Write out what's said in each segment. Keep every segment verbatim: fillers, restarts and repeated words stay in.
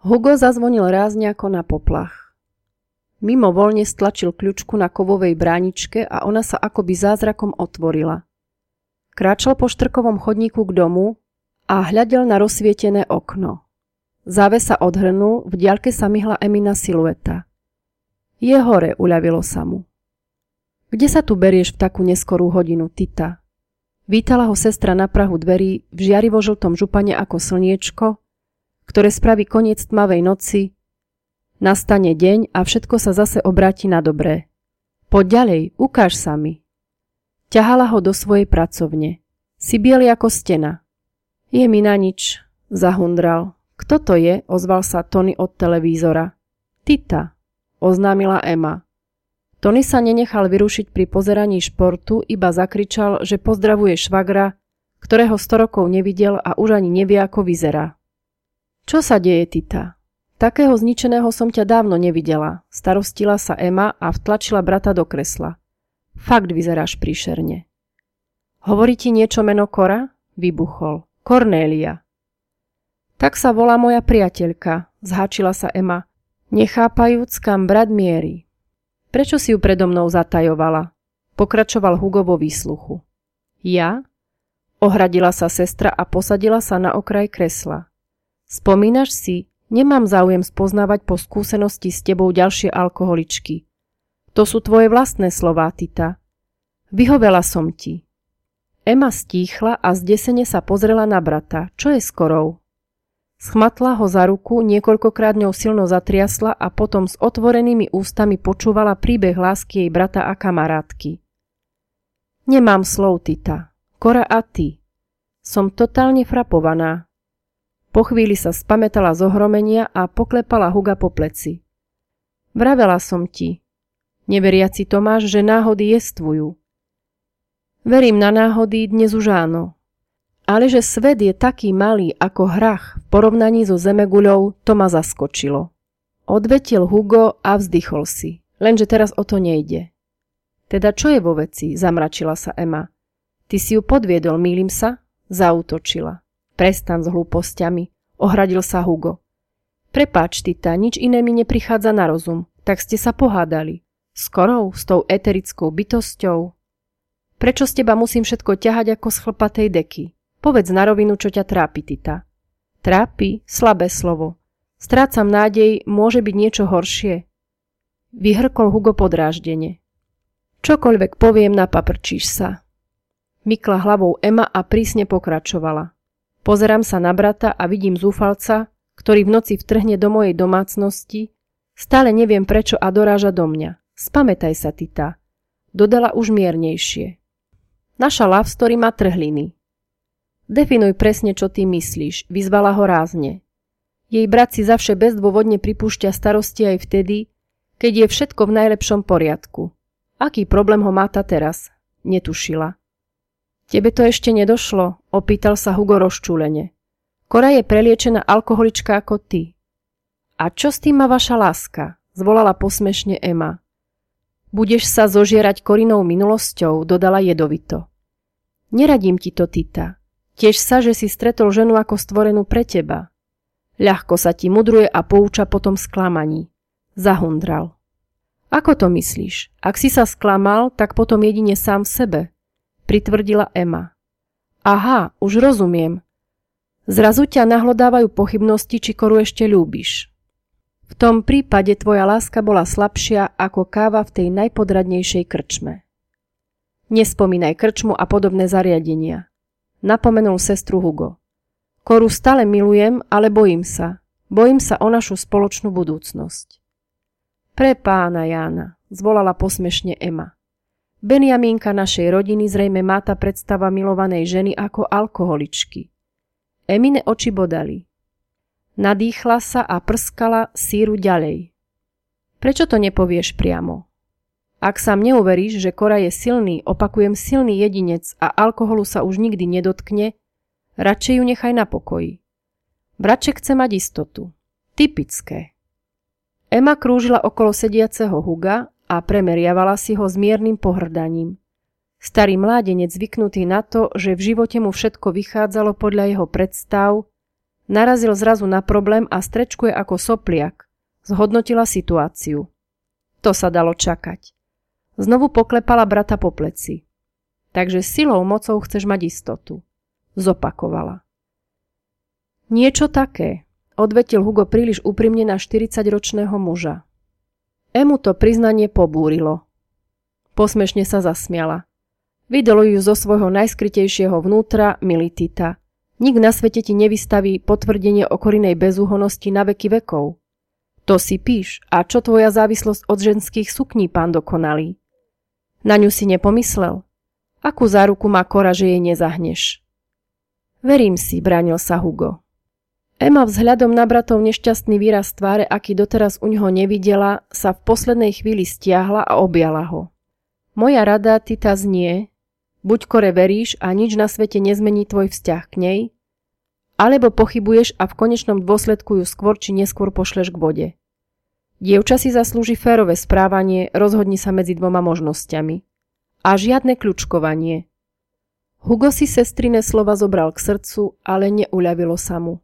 Hugo zazvonil rázne ako na poplach. Mimo voľne stlačil kľučku na kovovej bráničke a ona sa akoby zázrakom otvorila. Kráčal po štrkovom chodníku k domu a hľadel na rozsvietené okno. Závesa odhrnul, v diaľke sa myhla Emina silueta. Je hore, uľavilo sa mu. Kde sa tu berieš v takú neskorú hodinu, Tita? Vítala ho sestra na prahu dverí v žiarivo-žltom župane ako slniečko, ktoré spraví koniec tmavej noci. Nastane deň a všetko sa zase obráti na dobré. Poď ďalej, ukáž sa mi. Ťahala ho do svojej pracovne. Si biely ako stena. Je mi na nič, zahundral. Kto to je? Ozval sa Tony od televízora. Tita, oznámila Emma. Tony sa nenechal vyrušiť pri pozeraní športu, iba zakričal, že pozdravuje švagra, ktorého sto rokov nevidel a už ani nevie, ako vyzerá. Čo sa deje, Tita? Takého zničeného som ťa dávno nevidela. Starostila sa Emma a vtlačila brata do kresla. Fakt vyzeráš príšerne. Hovorí ti niečo meno Cora? Vybuchol. Cornélia. Tak sa volá moja priateľka, zháčila sa Emma, nechápajúc, kam brat mierí. Prečo si ju predo mnou zatajovala? Pokračoval Hugo vo výsluchu. Ja? Ohradila sa sestra a posadila sa na okraj kresla. Spomínaš si, nemám záujem spoznávať po skúsenosti s tebou ďalšie alkoholičky. To sú tvoje vlastné slová, Tita. Vyhovela som ti. Emma stíchla a zdesene sa pozrela na brata. Čo je s Corou? Schmatla ho za ruku, niekoľkokrát ňou silno zatriasla a potom s otvorenými ústami počúvala príbeh lásky jej brata a kamarátky. Nemám slov, Tita. Cora a ty. Som totálne frapovaná. Po chvíli sa spamätala z ohromenia a poklepala Huga po pleci. Vravela som ti. Neveriaci Tomáš, že náhody jestvujú. Verím na náhody dnes už áno. Ale že svet je taký malý ako hrach v porovnaní so zemeguľou, to ma zaskočilo. Odvetil Hugo a vzdychol si. Lenže teraz o to nejde. Teda čo je vo veci? Zamračila sa Emma. Ty si ju podviedol, mýlim sa? Zaútočila. Prestan s hlúpostiami, ohradil sa Hugo. Prepáč, Tita, nič iné mi neprichádza na rozum. Tak ste sa pohádali. S Corou, s tou eterickou bytosťou. Prečo z teba musím všetko ťahať ako z chlpatej deky? Povedz na rovinu, čo ťa trápi, Tita. Trápi? Slabé slovo. Strácam nádej, môže byť niečo horšie. Vyhrkol Hugo podráždene. Čokoľvek poviem, napaprčíš sa. Mykla hlavou Emma a prísne pokračovala. Pozerám sa na brata a vidím zúfalca, ktorý v noci vtrhne do mojej domácnosti. Stále neviem prečo a doráža do mňa. Spamätaj sa, Tita. Dodala už miernejšie. Naša love story má trhliny. Definuj presne, čo ty myslíš, vyzvala ho rázne. Jej brat si zavše bezdôvodne pripúšťa starosti aj vtedy, keď je všetko v najlepšom poriadku. Aký problém ho má tá teraz? Netušila. Tebe to ešte nedošlo? Opýtal sa Hugo rozčúlene. Cora je preliečená alkoholička ako ty. A čo s tým má vaša láska? Zvolala posmešne Emma. Budeš sa zožierať Corinou minulosťou, dodala jedovito. Neradím ti to, Tita. Tiež sa, že si stretol ženu ako stvorenú pre teba. Ľahko sa ti mudruje a pouča potom sklamaní. Zahundral. Ako to myslíš? Ak si sa sklamal, tak potom jedine sám v sebe. Pritvrdila Emma. Aha, už rozumiem. Zrazu ťa nahlodávajú pochybnosti, či Coru ešte ľúbiš. V tom prípade tvoja láska bola slabšia ako káva v tej najpodradnejšej krčme. Nespomínaj krčmu a podobné zariadenia. Napomenul sestru Hugo. Coru stále milujem, ale bojím sa. Bojím sa o našu spoločnú budúcnosť. Pre pána Jána, zvolala posmešne Emma. Benjamínka našej rodiny zrejme má tá predstava milovanej ženy ako alkoholičky. Emine oči bodali. Nadýchla sa a prskala síru ďalej. Prečo to nepovieš priamo? Ak sám neuveríš, že Cora je silný, opakujem silný jedinec a alkoholu sa už nikdy nedotkne, radšej ju nechaj na pokoji. Bratček chce mať istotu. Typické. Emma krúžila okolo sediaceho Huga a premeriavala si ho s miernym pohrdaním. Starý mládenec zvyknutý na to, že v živote mu všetko vychádzalo podľa jeho predstav, Narazil zrazu na problém a strečkuje ako sopliak. Zhodnotila situáciu. To sa dalo čakať. Znovu poklepala brata po pleci. Takže silou mocou chceš mať istotu. Zopakovala. Niečo také, odvetil Hugo príliš úprimne na štyridsaťročného muža. Emu to priznanie pobúrilo. Posmešne sa zasmiala. Vydalo ju zo svojho najskrytejšieho vnútra militita. Nik na svete ti nevystaví potvrdenie o Korinej bezúhonnosti na veky vekov. To si píš, a čo tvoja závislosť od ženských sukní, pán dokonalý? Na ňu si nepomyslel? Akú záruku má Kora, že jej nezahneš? Verím si, bránil sa Hugo. Ema vzhľadom na bratov nešťastný výraz tváre, aký doteraz u ňoho nevidela, sa v poslednej chvíli stiahla a objala ho. Moja rada ti tá znie, buď Kore veríš a nič na svete nezmení tvoj vzťah k nej, alebo pochybuješ a v konečnom dôsledku ju skôr či neskôr pošleš k vode. Dievča si zaslúži férové správanie, rozhodni sa medzi dvoma možnosťami. A žiadne kľučkovanie. Hugo si sestrine slova zobral k srdcu, ale neuľavilo sa mu.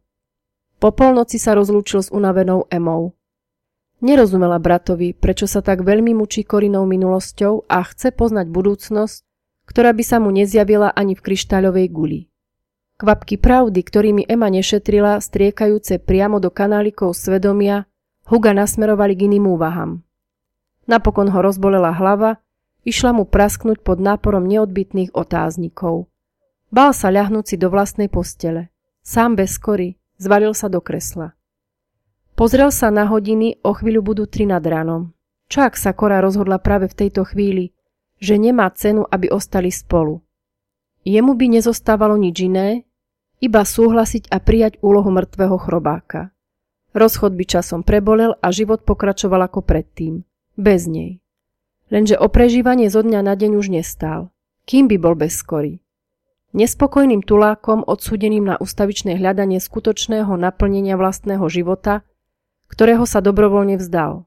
Po polnoci sa rozlúčil s unavenou Emou. Nerozumela bratovi, prečo sa tak veľmi mučí Korinou minulosťou a chce poznať budúcnosť, ktorá by sa mu nezjavila ani v kryštáľovej guli. Kvapky pravdy, ktorými Ema nešetrila, striekajúce priamo do kanálikov svedomia, Huga nasmerovali k iným úvahám. Napokon ho rozbolela hlava, išla mu prasknúť pod náporom neodbitných otáznikov. Bál sa ľahnúť si do vlastnej postele. Sám bez Kory, zvalil sa do kresla. Pozrel sa na hodiny, o chvíľu budú tri nad ránom. Čo ak sa Kora rozhodla práve v tejto chvíli, že nemá cenu, aby ostali spolu? Jemu by nezostávalo nič iné, iba súhlasiť a prijať úlohu mŕtvého chrobáka. Rozchod by časom prebolel a život pokračoval ako predtým. Bez nej. Lenže o prežívanie zo dňa na deň už nestál. Kým by bol bez Kory? Nespokojným tulákom odsúdeným na ustavičné hľadanie skutočného naplnenia vlastného života, ktorého sa dobrovoľne vzdal.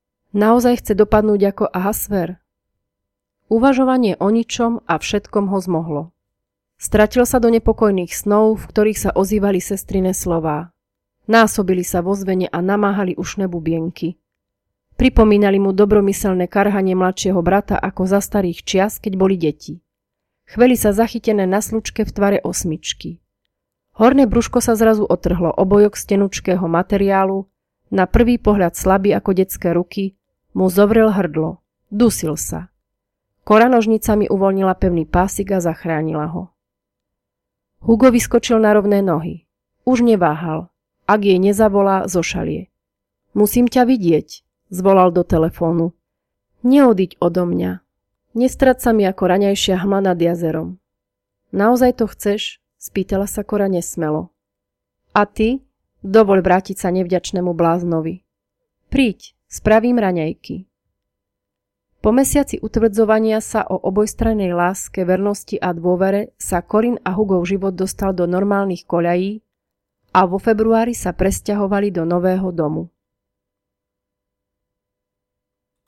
Naozaj chce dopadnúť ako Ahasver? Uvažovanie o ničom a všetkom ho zmohlo. Stratil sa do nepokojných snov, v ktorých sa ozývali sestrine slová. Násobili sa vo zvene a namáhali ušné bubienky. Pripomínali mu dobromyselné karhanie mladšieho brata ako za starých čias, keď boli deti. Chvely sa zachytené na slučke v tvare osmičky. Horné brúško sa zrazu otrhlo, obojok z tenučkého materiálu, na prvý pohľad slabý ako detské ruky, mu zovrel hrdlo. Dusil sa. Kora nožnicami uvoľnila pevný pásik a zachránila ho. Hugo vyskočil na rovné nohy. Už neváhal. Ak jej nezavolá, zošalie. Musím ťa vidieť, zvolal do telefónu. Neodiď odo mňa. Nestrať sa mi ako raňajšia hmla nad jazerom. Naozaj to chceš? Spýtala sa Kora nesmelo. A ty? Dovoľ vrátiť sa nevďačnému bláznovi. Príď, spravím raňajky. Po mesiaci utvrdzovania sa o obojstrannej láske, vernosti a dôvere sa Korin a Hugov život dostal do normálnych koľají a vo februári sa presťahovali do nového domu.